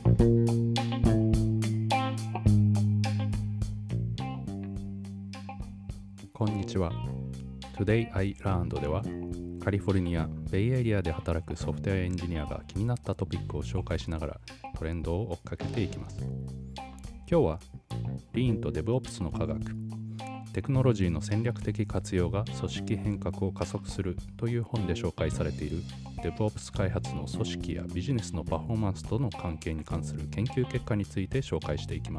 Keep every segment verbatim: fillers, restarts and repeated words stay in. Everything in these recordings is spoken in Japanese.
こんにちは。Today I Learned ではカリフォルニア、ベイエリアで働くソフトウェアエンジニアが気になったトピックを紹介しながらトレンドを追っかけていきます。今日は Lean と DevOps の科学、テクノロジーの戦略的活用が組織変革を加速するという本で紹介されている DevOps 開発の組織やビジネスのパフォーマンスとの関係に関する研究結果について紹介していきます。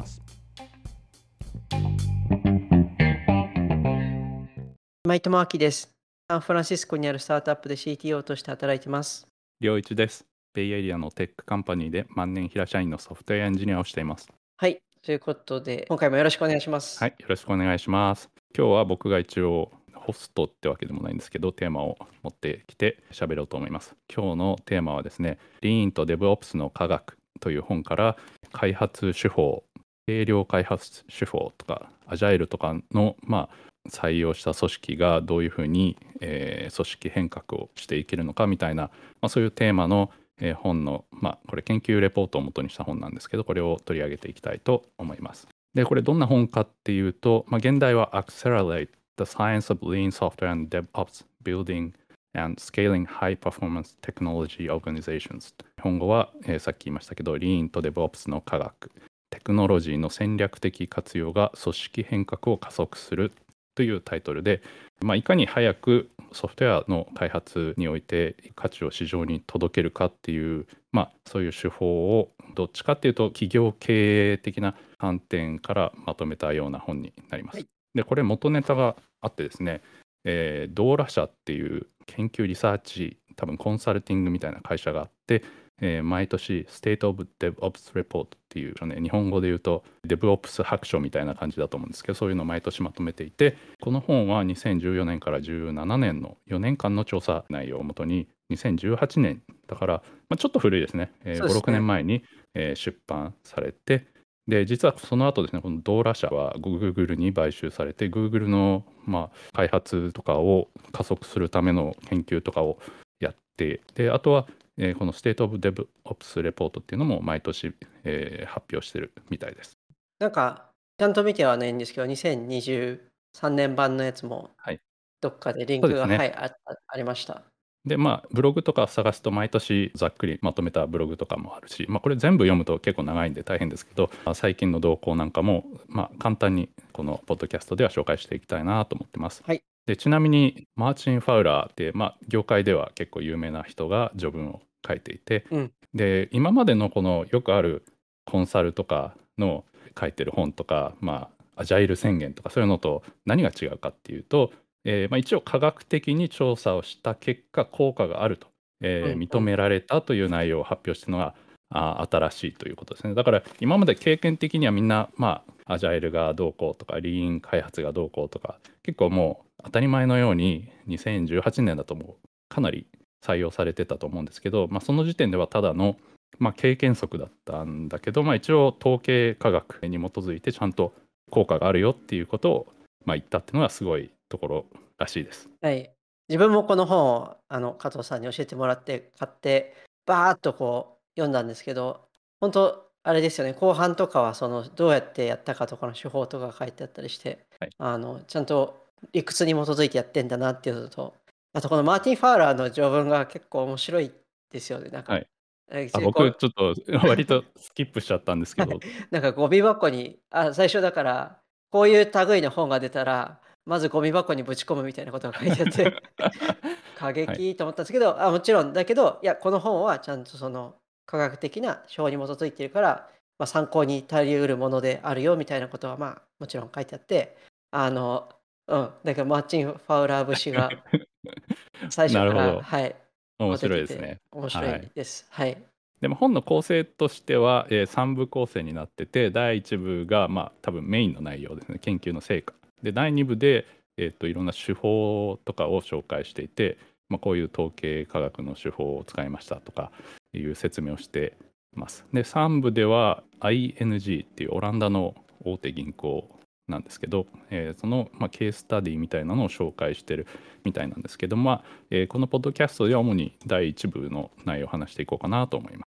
今井智明です。サンフランシスコにあるスタートアップで シーティーオー として働いています。 良一です。ベイエリアのテックカンパニーで万年平社員のソフトウェアエンジニアをしています。 はい、ということで、今回もよろしくお願いします。 はい、よろしくお願いします。今日は僕が一応ホストってわけでもないんですけど、テーマを持ってきて喋ろうと思います。今日のテーマはですね、Lean と DevOps の科学という本から開発手法、軽量開発手法とか、アジャイルとかの、まあ、採用した組織がどういうふうに、えー組織変革をしていけるのかみたいな、まあ、そういうテーマの、えー本の、まあ、これ研究レポートを元にした本なんですけど、これを取り上げていきたいと思います。で、これどんな本かっていうと、まあ、現代は Accelerate the Science of Lean Software and DevOps Building and Scaling High Performance Technology Organizations。日本語は、えーさっき言いましたけど、Lean と DevOps の科学、テクノロジーの戦略的活用が組織変革を加速するというタイトルで、まあ、いかに早くソフトウェアの開発において価値を市場に届けるかっていう、まあ、そういう手法をどっちかっていうと企業経営的な観点からまとめたような本になります。 はい、 で、これ元ネタがあってですね、えー、ドーラ社っていう研究リサーチ、多分コンサルティングみたいな会社があって、えー毎年 State of DevOps Report っていう、ね、日本語で言うと DevOps 白書みたいな感じだと思うんですけど、そういうのを毎年まとめていて、この本はにせんじゅうよねんからじゅうななねんのよねんかんの調査内容をもとににせんじゅうはちねんだから、まあ、ちょっと古いですね、えー、ご、 そうですろくねんね。 まえに、えー出版されて、で実はその後ですね、このドーラ社は Google に買収されて、Google の、まあ、開発とかを加速するための研究とかをやって、であとは、えーこの State of DevOps レポートっていうのも毎年、えー発表してるみたいです。 なんか、ちゃんと見てはないんですけど、にせんにじゅうさんねん版のやつもはい、 どっかでリンクが、はそうですね。 い、ああありました。 で、まあ、ブログとか探すと毎年ざっくりまとめたブログとかもあるし、まあ、これ全部読むと結構長いんで大変ですけど、まあ最近の動向なんかも、まあ、簡単にこのポッドキャストでは紹介していきたいなと思ってます。 はい、 で、ちなみにマーチン・ファウラーって、まあ、業界では結構有名な人が序文を書いていて、 うん、 で、今までのこのよくあるコンサルとかの書いてる本とか、まあ、アジャイル宣言とかそういうのと何が違うかっていうと、えーまあ、一応科学的に調査をした結果効果があると、えーうん、うん。 認められたという内容を発表しているのがあ新しいということですね。だから今まで経験的にはみんな、まあ、アジャイルがどうこうとかリーン開発がどうこうとか結構もう当たり前のようににせんじゅうはちねんだともうかなり採用されてたと思うんですけど、まあ、その時点ではただの、まあ、経験則だったんだけど、まあ、一応統計科学に基づいてちゃんと効果があるよっていうことを、まあ、言ったっていうのがすごいところらしいです。 はい。自分もこの本を、あの、加藤さんに教えてもらって買って、バーっとこう読んだんですけど、本当あれですよね、後半とかはそのどうやってやったかとかの手法とか書いてあったりして、 はい、 あの、ちゃんと理屈に基づいてやってんだなっていうのと、あとこのマーティン・ファウラーの序文が結構面白いですよね。なんか、 はい、 え、 あちこう僕ちょっと割とスキップしちゃったんですけど、 なんかゴミ箱に、あ、最初だから、こういう類の本が出たら、まずゴミ箱にぶち込むみたいなことが書いてあって過はい、 激と思ったんですけど、あ、もちろんだけど、いや、この本はちゃんとその科学的な手法に基づいているから、まあ、参考に足り得るものであるよみたいなことは、まあ、もちろん書いてあって、あの、うん、だからマーチン・ファウラー節が最初から、 なるほど、 はい、こう出面白いててですね。 面白いはい。 です。はい。 でも本の構成としては、えー、さん部構成になってて、だいいち部が、まあ、多分メインの内容ですね、研究の成果。で、だいに部で、えー、といろんな手法とかを紹介していて、まあ、こういう統計科学の手法を使いましたとかいう説明をしています。で、さん部では アイエヌジー っていうオランダの大手銀行なんですけど、えーその、まあ、ケーススタディみたいなのを紹介してるみたいなんですけど、まあえーこのポッドキャストでは主にだいいち部の内容を話していこうかなと思います。 はい。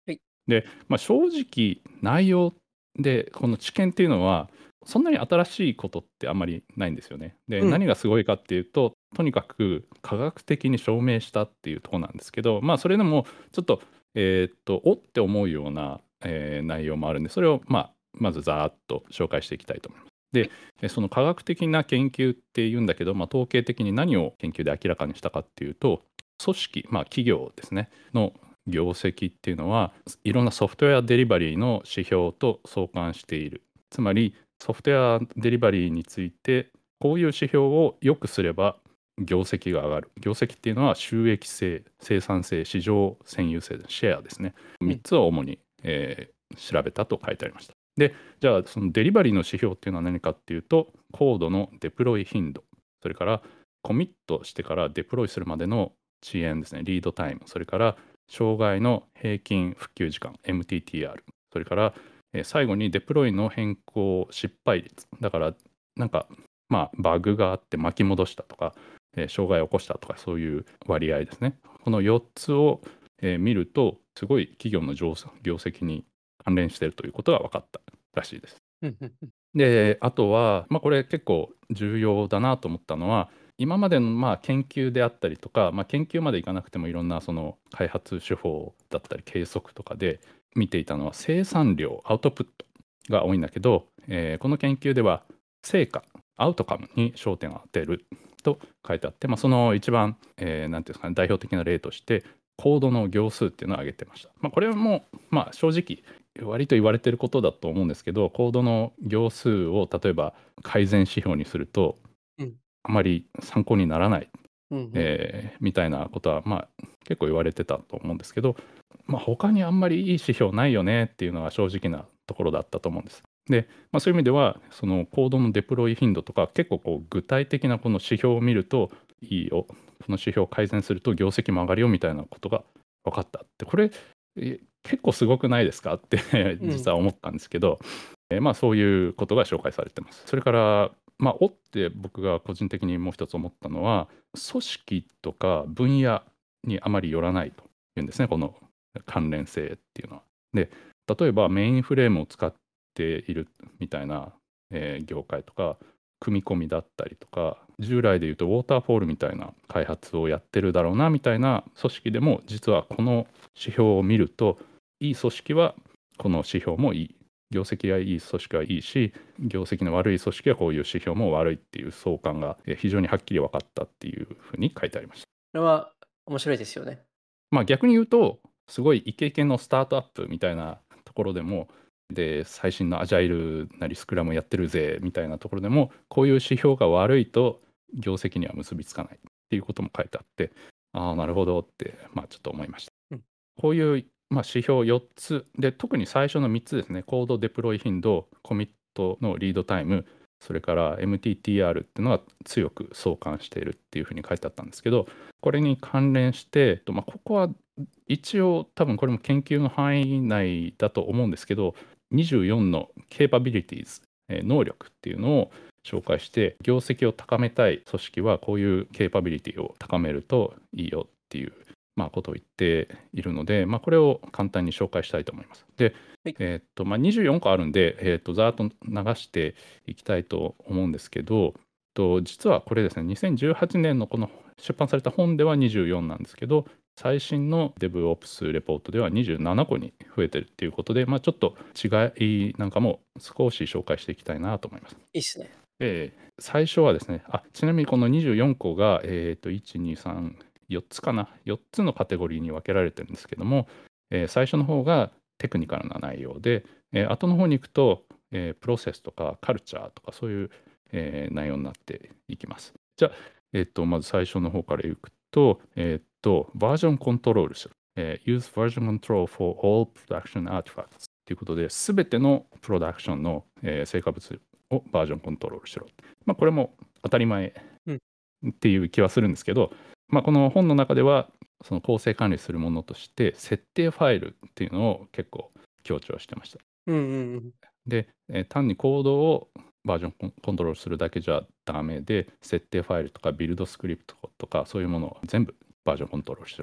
で、まあ、正直内容でこの知見っていうのはそんなに新しいことってあんまりないんですよね。で、 うん。 何がすごいかっていうと、とにかく科学的に証明したっていうところなんですけど、まあそれでもちょっと、えーっと、おって思うような、えー内容もあるんで、それを、まあ、まずざーっと紹介していきたいと思います。で、 はい。 えその科学的な研究っていうんだけど、まあ、統計的に何を研究で明らかにしたかっていうと、組織、まあ、企業ですねの業績っていうのはいろんなソフトウェアデリバリーの指標と相関している。つまりソフトウェアデリバリーについてこういう指標を良くすれば業績が上がる。業績っていうのは収益性、生産性、市場占有性、シェアですね。みっうん。 つを主に、えー調べたと書いてありました。で、じゃあそのデリバリーの指標っていうのは何かっていうと、コードのデプロイ頻度、それからコミットしてからデプロイするまでの遅延ですね、リードタイム、それから障害の平均復旧時間、エムティーティーアール、それから、えー最後にデプロイの変更失敗率、だからなんか、まあ、バグがあって巻き戻したとか、えー障害を起こしたとか、そういう割合ですね。このよっつを、えー見ると、すごい企業の業績に関連しているということが分かったらしいです。 うんうんうん。 で、あとは、まあ、これ結構重要だなと思ったのは、今までのまあ研究であったりとか、まあ、研究までいかなくてもいろんなその開発手法だったり計測とかで見ていたのは生産量、アウトプットが多いんだけど、えーこの研究では成果、アウトカムに焦点を当てると書いてあって、まあ、その一番、えーなんていうんですかね、代表的な例としてコードの行数っていうのを挙げてました。まあ、これもまあ正直割と言われてることだと思うんですけど、コードの行数を例えば改善指標にするとうん。 あまり参考にならない、 うんうん。 えーみたいなことは、まあ、結構言われてたと思うんですけど、まあ、他にあんまりいい指標ないよねっていうのが正直なところだったと思うんです。で、まあ、そういう意味ではそのコードのデプロイ頻度とか結構こう具体的なこの指標を見るといいよ、この指標を改善すると業績も上がるよみたいなことが分かったって、これえ結構すごくないですかってうん。 実は思ったんですけど、えーまあ、そういうことが紹介されてます。それから、まあ、おって僕が個人的にもう一つ思ったのは、組織とか分野にあまりよらないというんですね、この関連性っていうのは。で、例えばメインフレームを使っているみたいな、えー業界とか、組み込みだったりとか、従来でいうとウォーターフォールみたいな開発をやってるだろうなみたいな組織でも、実はこの指標を見ると、いい組織はこの指標もいい。業績がいい組織はいいし、業績の悪い組織はこういう指標も悪いっていう相関がえ非常にはっきり分かったっていうふうに書いてありました。 それは面白いですよね。 まあ逆に言うと、すごいイケイケのスタートアップみたいなところでも、で、最新のアジャイルなりスクラムやってるぜみたいなところでも、こういう指標が悪いと業績には結びつかないっていうことも書いてあって、ああ、なるほどって、まあちょっと思いました。 うん。 こういう、まあ、指標よっつで、特に最初のみっつですね、コードデプロイ頻度、コミットのリードタイム、それから エムティーティーアール っていうのが強く相関しているっていうふうに書いてあったんですけど、これに関連して、とまあ、ここは一応多分これも研究の範囲内だと思うんですけど、にじゅうよんの capabilities、えー能力っていうのを紹介して、業績を高めたい組織はこういうケーパビリティを高めるといいよっていう、まあ、ことを言っているので、まあ、これを簡単に紹介したいと思います。で、 はい。 えーっとまあ、にじゅうよんこあるんで、えーっとざーっと流していきたいと思うんですけど、と実はこれですね、にせんじゅうはちねんのこの出版された本ではにじゅうよんなんですけど、最新の DevOps レポートではにじゅうななこに増えてるっていうことで、まあ、ちょっと違いなんかも少し紹介していきたいなと思います。 いいっすね。 えー最初はですね、あ、ちなみにこのにじゅうよんこが、えーと、いち、に、さん、よっつかな、よっつのカテゴリーに分けられてるんですけども、えー最初の方がテクニカルな内容で、えー後の方に行くと、えープロセスとかカルチャーとかそういう、えー内容になっていきます。じゃあ、えーと、まず最初の方からいくと、えーと、バージョンコントロールする。えー Use version control for all production artifacts ということで、すべてのプロダクションの、えー成果物をバージョンコントロールしろ。まあ、これも当たり前うん。 っていう気はするんですけど、まあ、この本の中ではその構成管理するものとして設定ファイルっていうのを結構強調してました。 うんうんうん。 で、えー単にコードをバージョンコンコントロールするだけじゃダメで、設定ファイルとかビルドスクリプトとかそういうものを全部バージョンコントロールしろと。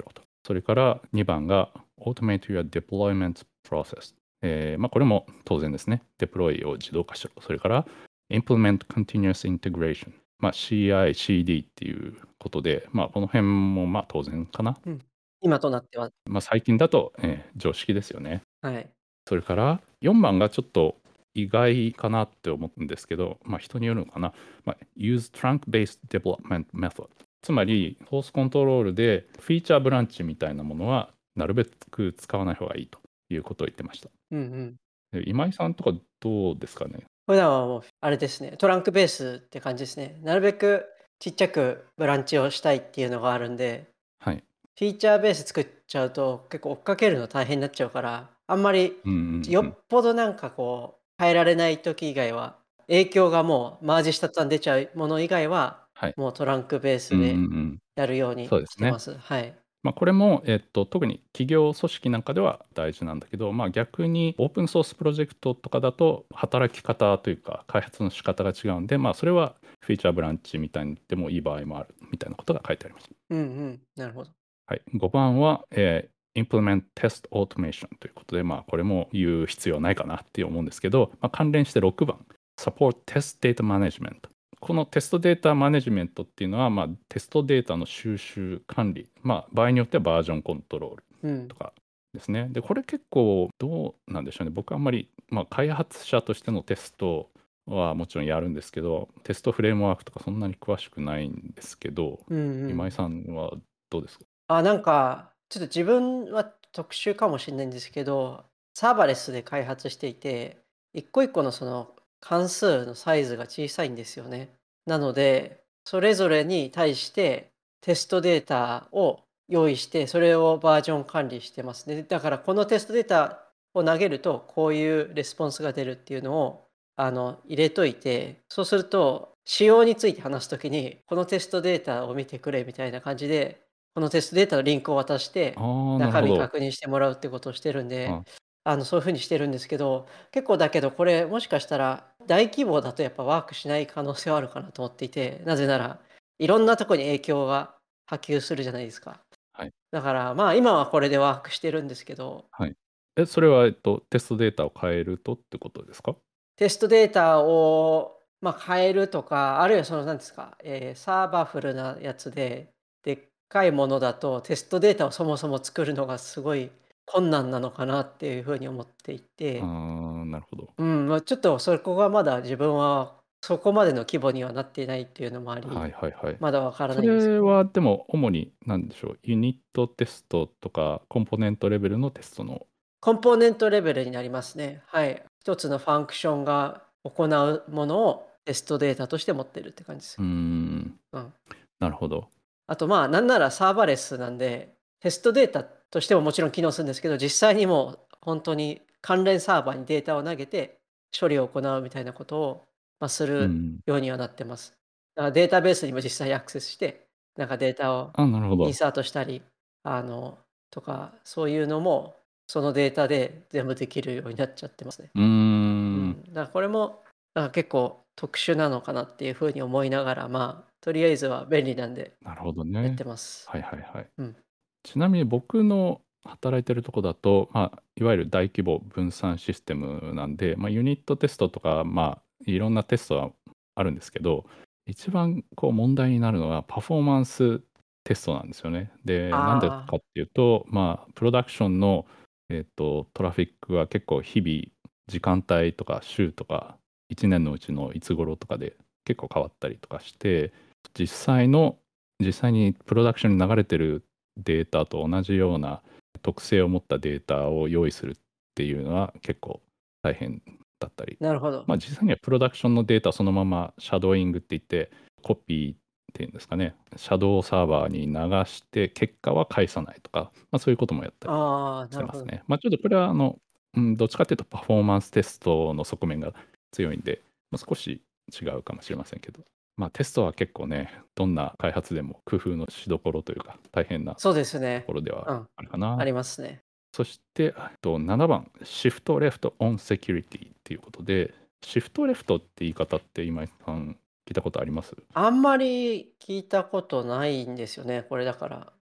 それからにばんが Automate your deployment process。えーまあ、これも当然ですね。デプロイを自動化しろ。それから Implement continuous integration。まあ、シーアイ、シーディー っていうことで、まあ、この辺もまあ当然かな。 うん。今となっては。 まあ、最近だと、えー常識ですよね。 はい。 それからよんばんがちょっと意外かなって思うんですけど、まあ、人によるのかな。まあ、Use Trunk-Based Development Method。つまり、ソースコントロールでフィーチャーブランチみたいなものはなるべく使わない方がいいということを言ってました。 うんうん。 で今井さんとかどうですかね。 普段はもうあれですね、トランクベースって感じですね。なるべくちっちゃくブランチをしたいっていうのがあるんで、 はい。 フィーチャーベース作っちゃうと結構追っかけるの大変になっちゃうから、あんまりうんうんよっうん。 ぽどなんかこう変えられない時以外は、影響がもうマージした途端出ちゃうもの以外は、 はい。 もうトランクベーうんうんうスでん。 やるようにそうですね。 してます。はい。 まあ、これも、えっと、特に企業組織なんかでは大事なんだけど、まあ、逆にオープンソースプロジェクトとかだと働き方というか開発の仕方が違うんで、まあ、それはフィーチャーブランチみたいにでもいい場合もあるみたいなことが書いてあります。 うんうん。なるほど。 はい、ごばんは、えー Implement Test Automation ということで、まあ、これも言う必要ないかなって思うんですけど、まあ、関連してろくばん Support Test Data Management。このテストデータマネジメントっていうのは、まあ、テストデータの収集管理、まあ、場合によってはバージョンコントロールうん。 とかですね。で、これ結構どうなんでしょうね。僕あんまり、まあ、開発者としてのテストはもちろんやるんですけど、テストフレームワークとかそんなに詳しくないんですけど、 うんうん。 今井さんはどうですか？ あ、なんか、ちょっと自分は特殊かもしれないんですけど、サーバレスで開発していて、一個一個のその関数のサイズが小さいんですよね。なので、それぞれに対してテストデータを用意して、それをバージョン管理してますね。だからこのテストデータを投げると、こういうレスポンスが出るっていうのをあの入れといて、そうすると、仕様について話すときに、このテストデータを見てくれみたいな感じで、このテストデータのリンクを渡して、 ああ、なる中身ほど。 確認してもらうってことをしてるんで、 あ、 あの、そういう風にしてるんですけど、結構だけどこれもしかしたら大規模だとやっぱワークしない可能性はあるかなと思っていて、なぜなら、いろんなとこに影響が波及するじゃないですか。 はい、 だから、まあ、今はこれでワークしてるんですけど、 はい。え、それは、えっと、テストデータを変えるとってことですか？ テストデータを、まあ、変えるとか、あるいはそのなんですか、えーサーバフルなやつで、でっかいものだとテストデータをそもそも作るのがすごい困難なのかなっていうふうに思っていあて、 あ、なるほど。 うん、まあ、ちょっとそこがまだ自分はそこまでの規模にはなっていないっていうのもあはいり、 はいはい。 まだわからそないんですけど。 れはでも主に何でしょう、ユニットテストとかコンポーネントレベルのテストの。 コンポーネントレベルになりますね。はい。一つのファンクションが行うものをテストデータとして持ってるって感じです。 うーん、 うん。 なるほど。 あと、まあ、なんならサーバレスなんで、テストデータとしてももちろん機能するんですけど、実際にもう本当に関連サーバーにデータを投げて、処理を行うみたいなことを、まあ、するうん。 ようにはなってます。だからデータベースにも実際にアクセスして、なんかデータをあ、なるほど。 インサートしたり、あの、とか、そういうのも、そのデータで全部できるようになっちゃってますね。 うーん、 うん。だからこれも、なんか結構特殊なのかなっていう風に思いながら、まあ、とりあえずは便利なんでなるほどやってね。 ます。 はいはいはい。 うん。 ちなみに僕の働いてるとこだと、まあ、いわゆる大規模分散システムなんで、まあ、ユニットテストとか、まあ、いろんなテストはあるんですけど、一番こう問題になるのはパフォーマンステストなんですよね。で、なんでああ、 かっていうと、まあ、プロダクションの、えっと、トラフィックが結構日々、時間帯とか週とか、いちねんのうちのいつ頃とかで結構変わったりとかして、実際の実際にプロダクションに流れてるデータと同じような特性を持ったデータを用意するっていうのは結構大変だったり、 なるほど。 まあ、実際にはプロダクションのデータそのままシャドーイングって言ってコピーっていうんですかね、シャドーサーバーに流して結果は返さないとか、まあ、そういうこともやったりああ、なるほど。 してますね。まあ、ちょっとこれはあの、うん、どっちかっていうとパフォーマンステストの側面が強いんで、まあ、少し違うかもしれませんけど。まあ、テストは結構ね、どんな開発でも工夫のしどころというか、大変なそうですとこね。 ろではうん、 あるかな。 ありますね。 そして、えっと、ななばん、シフトレフトオンセキュリティっていうことで、シフトレフトって言い方って今井さん聞いたことあります？ あんまり聞いたことないんですよね、これだから。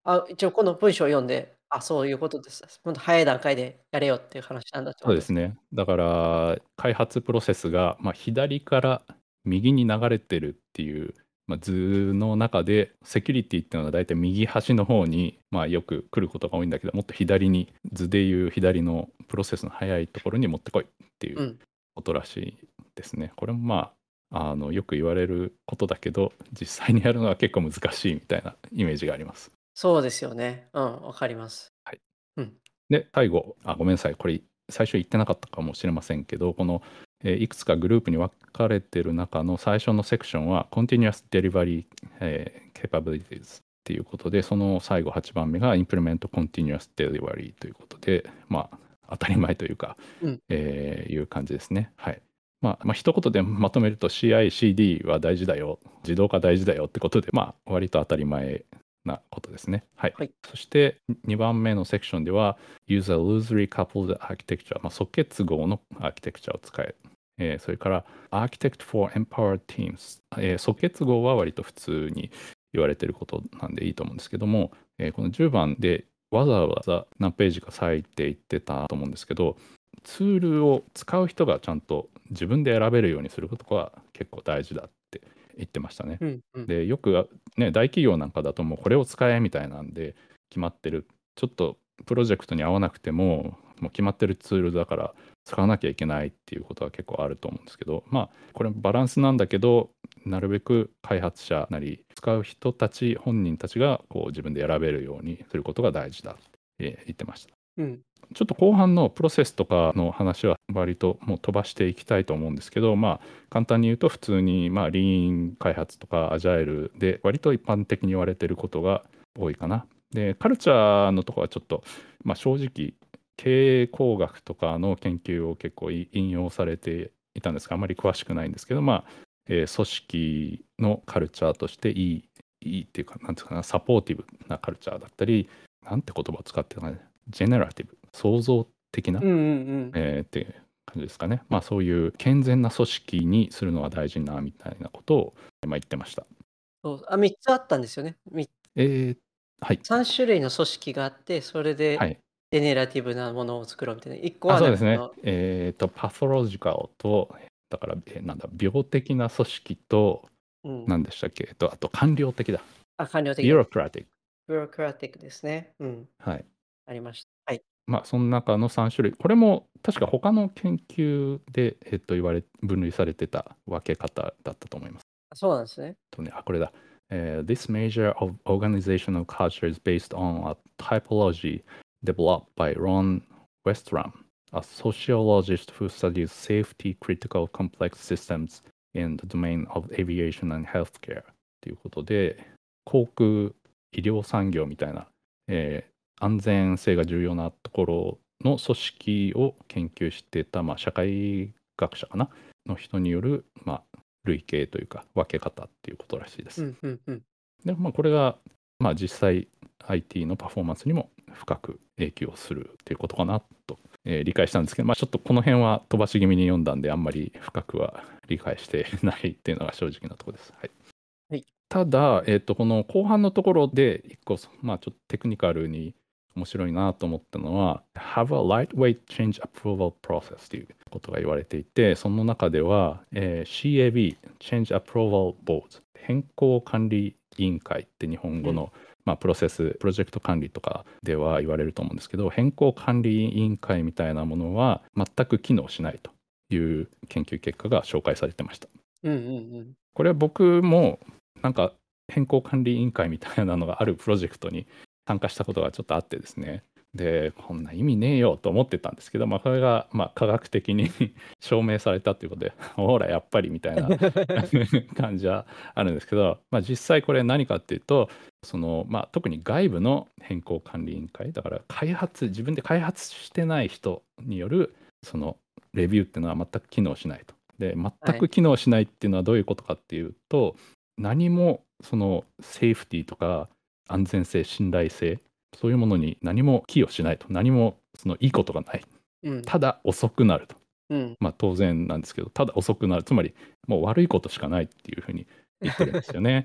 あ、一応この文章を読んで、あ、そういうことです。もっと早い段階でやれよっていう話なんだってことです。 そうですね。だから、開発プロセスが、まあ、左から右に流れてるっていう、まあ、図の中で、セキュリティっていうのは大体右端の方に、まあ、よく来ることが多いんだけど、もっと左に、図でいう左のプロセスの早いところに持ってこいっていううん。 ことらしいですね。これもまあ、あのよく言われることだけど、実際にやるのは結構難しいみたいなイメージがあります。 そうですよね。うん、わかります。 はい。 うん。 で、最後、あ、ごめんなさい、これ最初言ってなかったかもしれませんけど、この、えーいくつかグループに分かれてる中の最初のセクションは Continuous Delivery、えー Capabilities っていうことで、その最後はちばんめが Implement Continuous Delivery ということで、まあ、当たり前というか、 うん。 えーいう感じですね。はい。まあ、まあ、一言でまとめると シーアイシーディー は大事だよ、自動化大事だよってことで、まあ、割と当たり前なことですね。はい。 はい。 そしてにばんめのセクションでは Use a loosely coupled architecture、まあ、即結合のアーキテクチャを使え。えーそれから Architect for Empowered Teams、えー即結合は割と普通に言われてることなんでいいと思うんですけども、えーこのじゅうばんでわざわざ何ページか割いていってたと思うんですけど、ツールを使う人がちゃんと自分で選べるようにすることが結構大事だって言ってましたね。 うんうん。 で、よくね、大企業なんかだともうこれを使えみたいなんで決まってる。ちょっとプロジェクトに合わなくても、もう決まってるツールだから使わなきゃいけないっていうことは結構あると思うんですけど、まあ、これバランスなんだけど、なるべく開発者なり使う人たち、本人たちがこう自分で選べるようにすることが大事だってえー言ってました。 うん。 ちょっと後半のプロセスとかの話は割ともう飛ばしていきたいと思うんですけど、まあ簡単に言うと普通にまあリーン開発とかアジャイルで割と一般的に言われてることが多いかな。で、カルチャーのところはちょっと、まあ、正直経営工学とかの研究を結構引用されていたんですが、あまり詳しくないんですけど、まあ、えー組織のカルチャーとしていい、いいっていうか、なんていうかな、サポーティブなカルチャーだったり、なんて言葉を使ってるかね、ジェネラティブ、創造的な、 うんうんうん。 えーっていう感じですかね。まあそういう健全な組織にするのは大事なみたいなことを、まあ、言ってました。 そう、あ、みっつあったんですよね。みえー、はい。 さん種類の組織があって、それではい。 ジェネラティブなものを作ろうみたいな。いっこあ、 はそうですね。 なんかそのえっと、パソロジカルと、だから、えーなんだ、病的な組織と、 うん。 何でしたっけ、えっと、あと官僚的だ。 あ、官僚的ビュな。 ロクラティック。 ビュロクラティックですね。うん、 はい。 ありました。はい。 まあ、その中のさん種類。これも確か他の研究で、えっと、言われ、分類されてた分け方だったと思います。 あ、そうなんですね。 とね、あ、これだ。えー This measure of organizational culture is based on a typology developed by Ron Westram, a sociologist who studies safety critical complex systems in the domain of aviation and healthcare ということで、航空医療産業みたいな、えー安全性が重要なところの組織を研究してた、まあ、社会学者かなの人による、まあ、類型というか分け方っていうことらしいです。 うんうんうん。 で、まあ、これが、まあ、実際 アイティー のパフォーマンスにも深く影響するっていうことかなと、えー理解したんですけど、まあ、ちょっとこの辺は飛ばし気味に読んだんであんまり深くは理解してないっていうのが正直なところです。はい。 はい。 ただ、えっと、この後半のところで一個、まあ、ちょっとテクニカルに面白いなと思ったのは Have a lightweight change approval process ということが言われていて、その中では、えー シーエービー Change Approval Board 変更管理委員会って日本うん。 語の、まあ、プロセスプロジェクト管理とかでは言われると思うんですけど、変更管理委員会みたいなものは全く機能しないという研究結果が紹介されてました。 うんうんうん。 これは僕もなんか変更管理委員会みたいなのがあるプロジェクトに参加したことがちょっとあってですね。で、こんな意味ねえよと思ってたんですけど、まあ、これがまあ科学的に証明されたということで、ほら、やっぱりみたいな感じはあるんですけど、まあ、実際これ何かっていうと、そのまあ、特に外部の変更管理委員会、だから開発、自分で開発してない人によるそのレビューっていうのは全く機能しないと。で、全はい。 く機能しないっていうのはどういうことかっていうと、何もそのセーフティーとか安全性、信頼性、そういうものに何も寄与しないと、何もそのいいことがない。 うん。 ただ遅くなると。 うん。 まあ当然なんですけど、ただ遅くなる。つまりもう悪いことしかないっていうふうに言ってるんですよね。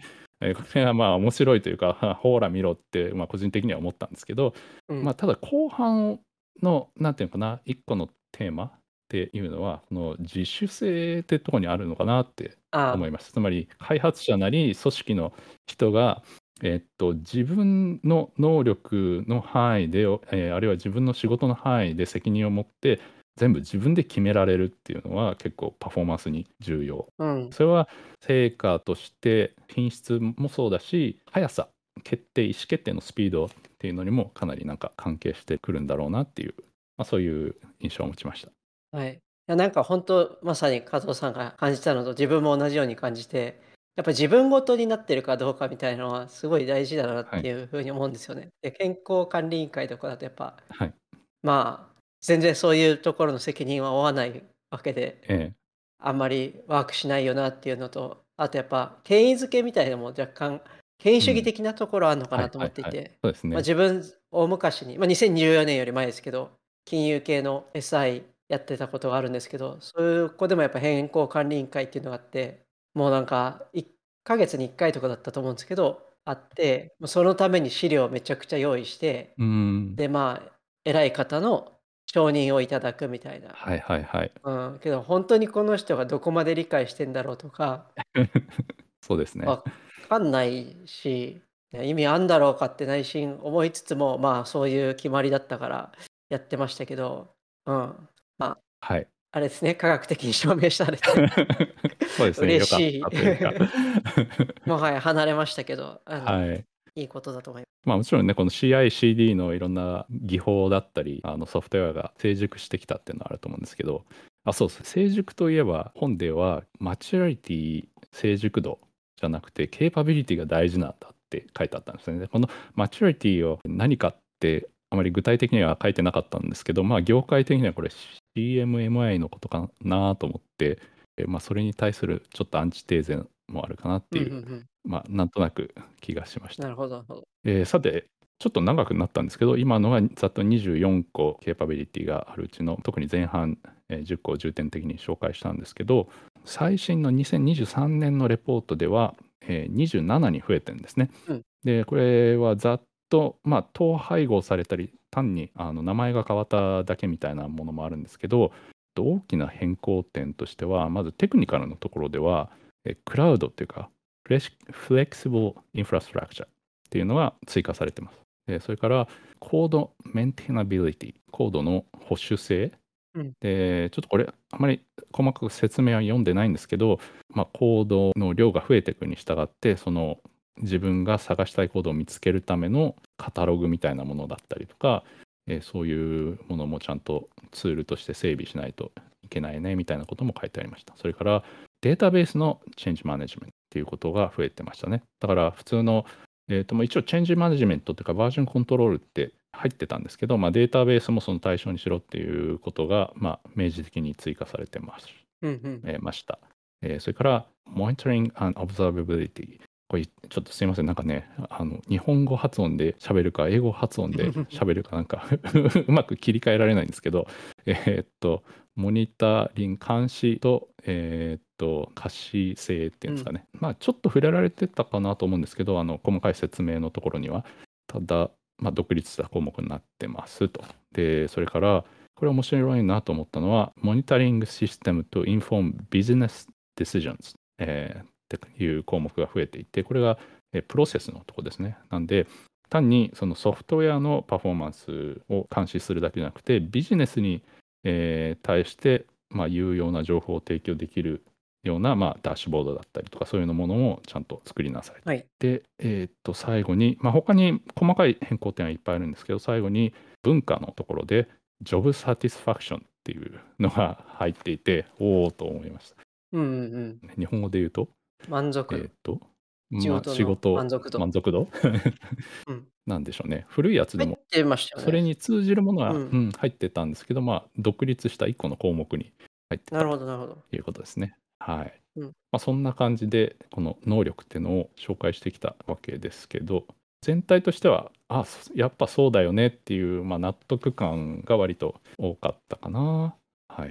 えこれはまあ面白いというか、ほら見ろって、まあ、個人的には思ったんですけど、 うん。 まあ、ただ後半の、なんていうのかな、一個のテーマっていうのは、この自主性ってとこにあるのかなって思いあます。つまり開発者なり組織の人が、えっと、自分の能力の範囲で、えーあるいは自分の仕事の範囲で責任を持って全部自分で決められるっていうのは結構パフォーマンスに重要。 あ、うん。 それは成果として品質もそうだし、速さ、決定、意思決定のスピードっていうのにもかなりなんか関係してくるんだろうなっていう、まあ、そういう印象を持ちました。 はい。いや、なんか本当、まさに加藤さんが感じたのと自分も同じように感じて、やっぱ自分ごとになってるかどうかみたいなのはすごい大事だなっはい。 ていう風に思うんですよね。で、健康管理委員会とかだとやっぱ、 はい。 まあ、全然そういうところの責任は負わないわけで、 ええ。 あんまりワークしないよなっていうのと、あとやっぱ権威づけみたいなのも若干、権威主義うん。 的なところあるのかはなと思いはいはい。 っていて、まあ、 そうですね。 自分大昔に、まあ、にせんじゅうよねんより前ですけど、金融系の エスアイ やってたことがあるんですけど、そういう子でもやっぱ変更管理委員会っていうのがあって、もうなんかいっかげつにいっかいとかだったと思うんですけど、あって、もうそのために資料をめちゃくちゃ用意して、 うーん。 で、まあ、偉い方の承認をいただくみたいな。 はいはいはい。 うん、けど本当にこの人がどこまで理解してんだろうとか、 そうですね。 わかんないし、ね、意味あんだろうかって内心思いつつも、まあ、そういう決まりだったからやってましたけど、うん、まあ、 はい。 あれですね、科学的に証明されてそうですね、良かっ嬉しい。 たというか。 もはや離れましたけど、あの、 はい。 いいことだと思います。 まあ、もちろんね、この シーアイシーディー のいろんな技法だったり、あのソフトウェアが成熟してきたっていうのはあると思うんですけど、あ、そうです。成熟といえば、本ではマチュアリティ、成熟度じゃなくて、ケーパビリティが大事なんだって書いてあったんですね。でこのマチュアリティを何かってあまり具体的には書いてなかったんですけど、まあ、業界的にはこれ シーエムエムアイ のことかなと思って、えまあ、それに対するちょっとアンチテーゼもあるかなってうん、 いう、 うんうん。 まあ、なんとなく気がしました。 なるほどなるほど。 えーさて、ちょっと長くなったんですけど、今のはざっとにじゅうよんこケーパビリティがあるうちの、特に前半、えーじゅっこを重点的に紹介したんですけど、最新のにせんにじゅうさんねんのレポートでは、えーにじゅうななに増えてるんですね。 うん、 で、これはざっと、まあ、統配合されたり、単にあの名前が変わっただけみたいなものもあるんですけど、大きな変更点としては、まずテクニカルのところでは、えクラウドっていうか、フレシフレキシブルインフラストラクチャーっていうのが追加されてます。でそれから、コードメンテナビリティ、コードの保守性。 うん、 で、ちょっとこれ、あまり細かく説明は読んでないんですけど、まあ、コードの量が増えていくに従って、その自分が探したいコードを見つけるためのカタログみたいなものだったりとか、えーそういうものもちゃんとツールとして整備しないといけないねみたいなことも書いてありました。それからデータベースのチェンジマネジメントっていうことが増えてましたね。だから普通の、えーともう一応チェンジマネジメントというかバージョンコントロールって入ってたんですけど、まあ、データベースもその対象にしろっていうことが、まあ、明示的に追加されてます、 うんうん。 えーました。えーそれから、Monitoring and Observability。これ、ちょっとすいません、なんかね、あの日本語発音で喋るか、英語発音で喋るか、なんかうまく切り替えられないんですけど、えーっと、モニタリング、監視と、えーっと、可視性っていうんですかね。まあ、ちょっと触れられてたかなと思うんですけど、あの細かい説明のところには。ただ、まあ、独立した項目になってますと。で、それから、これ面白いなと思ったのは、モニタリングシステムとインフォームビジネス decisions、えーっていう項目が増えていて、これが、えープロセスのとこですね。なんで、単にそのソフトウェアのパフォーマンスを監視するだけじゃなくて、ビジネスに、えー対して、まあ、有用な情報を提供できるような、まあ、ダッシュボードだったりとか、そういうのものもちゃんと作りなさいと。 はい。 で、えーっと、最後に、まあ、他に細かい変更点はいっぱいあるんですけど、最後に文化のところで、ジョブサティスファクションっていうのが入っていて、おおと思いました。 うんうんうん。 日本語で言うと、 満足度、 えーっと、ま、 仕事の仕事満足度。 満足度うん。 なんでしょうね。古いやつでも、 入ってましたよね。 それに通じるものは、ううん。 ん、入ってたんですけど、まあ、独立したいっこの項目に入ってなるたとほどなるほど。 いうことですね。はい。 うん。 まあ、そんな感じで、この能力っていうのを紹介してきたわけですけど、全体としては、あ、そやっぱそうだよねっていう、まあ、納得感が割と多かったかな。はい。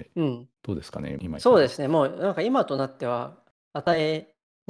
うん。 どうですかね、今井さんは。 そうですね、もうなんか今となっては、与えな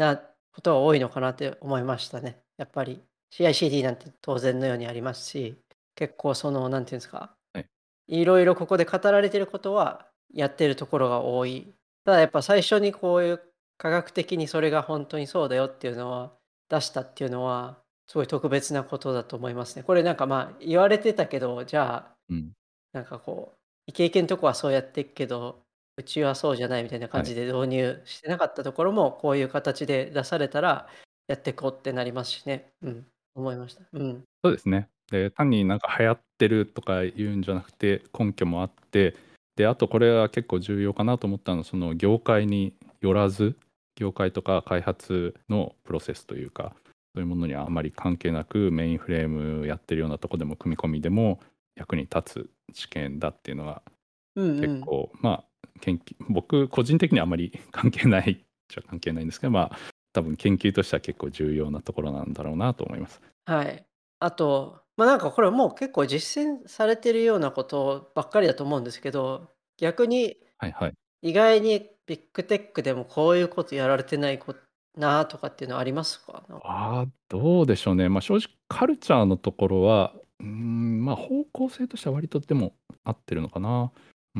ことが多いのかなって思いましたね。やっぱり シーアイシーディー なんて当然のようにありますし、結構その、なんていうんですか、 はい。 いろいろここで語られていることはやってるところが多い。ただやっぱ最初にこういう科学的にそれが本当にそうだよっていうのは出したっていうのは、すごい特別なことだと思いますね。これなんかまあ言われてたけど、じゃあうん。 なんかこう、イケイケんとこはそうやってっけど、うちはそうじゃないみたいな感はい。 じで導入してなかったところも、こういう形で出されたら、やってこうってなりますしね。うん、思いました。うん。 そうですね。で、単になんか流行ってるとか言うんじゃなくて、根拠もあって、で、あとこれは結構重要かなと思ったのは、その業界によらず、業界とか開発のプロセスというか、そういうものにはあまり関係なく、メインフレームやってるようなとこでも組み込みでも役に立つ知見だっていうのがうんうん。 結構、まあ、研究僕個人的にはあまり関係ないっちゃ関係ないんですけど、まあ、多分研究としては結構重要なところなんだろうなと思います。 はい。あと、ま、なんかこれもう結構実践されてるようなことばっかりだと思うんですけど、逆にはいはい。 意外にビッグテックでもこういうことやられてないこなとかっていうのはありますか？なんああ、どうでしょうね。ま、正直カルチャーのところは、うーん、ま、方向性としては割とでも合ってるのかな。うん、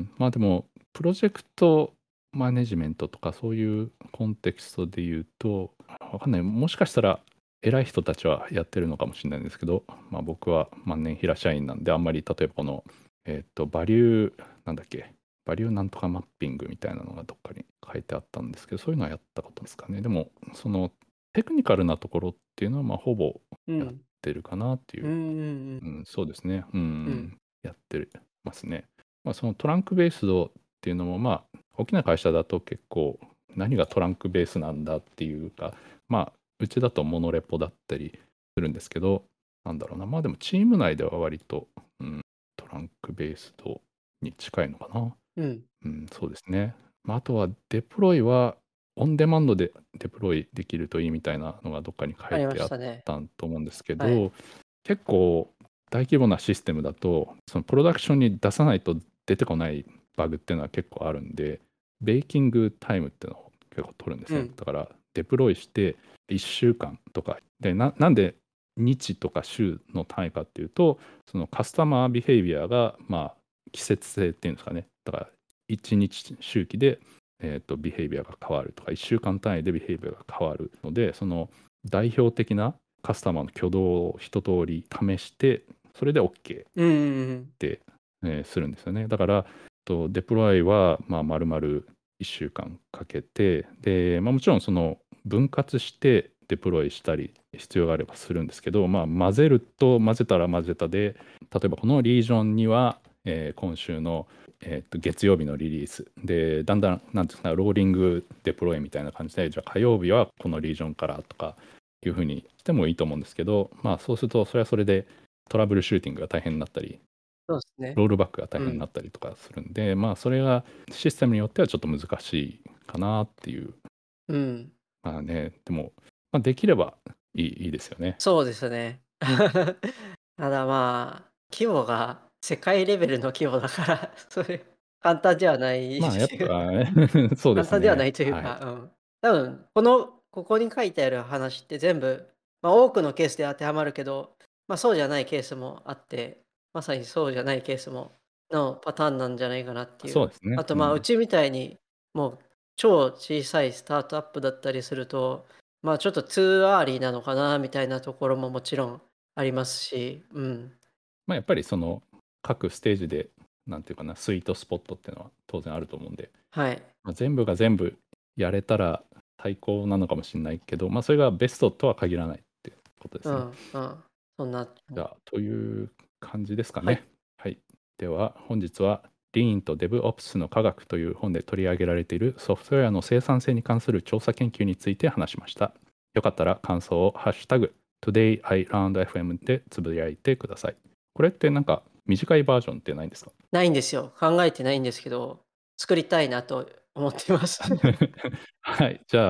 ま、でも、プロジェクトマネジメントとかそういうコンテキストで言うと、わかんない、もしかしたら偉い人たちはやってるのかもしんないんですけど、ま、僕は万年平社員なんで、あんまり例えばこの、えっと、バリューなんだっけ、バリューなんとかマッピングみたいなのがどっかに書いてあったんですけど、そういうのはやったことですかね。でも、そのテクニカルなところっていうのは、まあ、ほぼやっうん。 てるかなっていう、 うんうんうん。 うん、そうですね。うん、 うん。 やってるますね。まあ、そのトランクベースドっていうのも、まあ、大きな会社だと結構何がトランクベースなんだっていうか、まあ、うちだとモノレポだったりするんですけど、なんだろうな、まあ、でもチーム内では割と、うん、トランクベースドに近いのかな。 うん。 うん、そうですね。まあ、あとはデプロイはオンデマンドでデプロイできるといいみたいなのがどっかに書ありまいてあっしたね。 たと思うんですけはい。 ど、結構大規模なシステムだと、そのプロダクションに出さないと出てこないバグっていうのは結構あるんで、ベーキングタイムっていうのを結構取るんですね。 うん。 だからデプロイしていっしゅうかんとかで、ななんで日とか週の単位かっていうと、そのカスタマービヘイビアがまあ季節性っていうんですかね。だからいちにち周期で、えー、とビヘイビアが変わるとかいっしゅうかん単位でビヘイビアが変わるので、その代表的なカスタマーの挙動を一通り試してそれで OK っうんうんうんうん。 て、えーするんですよね。だからとデプロイはまあ丸々いっしゅうかんかけてで、まあ、もちろんその分割してデプロイしたり必要があればするんですけど、まあ、混ぜると混ぜたら混ぜたで、例えばこのリージョンには、えー今週のえーと月曜日のリリースで、だんだんなんていうかな、ローリングデプロイみたいな感じで、じゃあ火曜日はこのリージョンからとかいうふうにしてもいいと思うんですけど、まあ、そうするとそれはそれでトラブルシューティングが大変になったり、 そうですね。 ロールバックが大変になうん。 ったりとかするんで、まあ、それがシステムによってはちょっと難しいかなっていう。 うん。 まあね、でも、まあ、できればいいいいですよね。 そうですね。ただまあ、規模が世界レベルの規模だから、それ簡単ではないでまあ、やっすよ。 ぱそうで簡すね。 単ではないというはい。 か、うん。多分、このここに書いてある話って全部、ま、多くのケースで当てはまるけど、ま、そうじゃないケースもあって、まさにそうじゃないケースものパターンなんじゃないかなっていう。 そうですね。 あと、まあ、ううん。 ちみたいに、もう超小さいスタートアップだったりすると、まあ、ちょっとトゥーアーリーなのかなみたいなところももちろんありますし、うん。 まあ、やっぱりその各ステージで、なんていうかな、スイートスポットっていうのは当然あると思うんで、 はい。 まあ、全部が全部やれたら最高なのかもしれないけど、まあ、それがベストとは限らないってことですね。 うんうん。そんな、うん。 じゃあ、という感じですかね。 はい。 はい。では、本日は Lean と DevOps の科学という本で取り上げられているソフトウェアの生産性に関する調査研究について話しました。よかったら感想をハッシュタグ TodayILearnedFM でつぶやいてください。これってなんか短いバージョンってないんですか？ ないんですよ。考えてないんですけど、作りたいなと思ってます。 はい。じ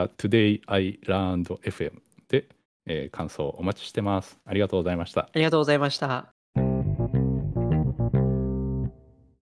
ゃあ、TodayILearnedFM で、えー感想お待ちしてます。ありがとうございました。 ありがとうございました。